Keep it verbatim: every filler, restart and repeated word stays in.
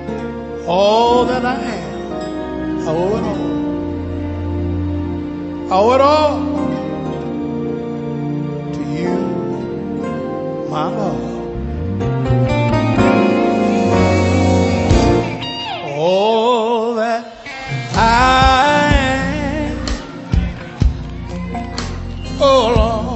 All that I am, I owe it all. I owe it all to you, my Lord. All that I am, oh Lord.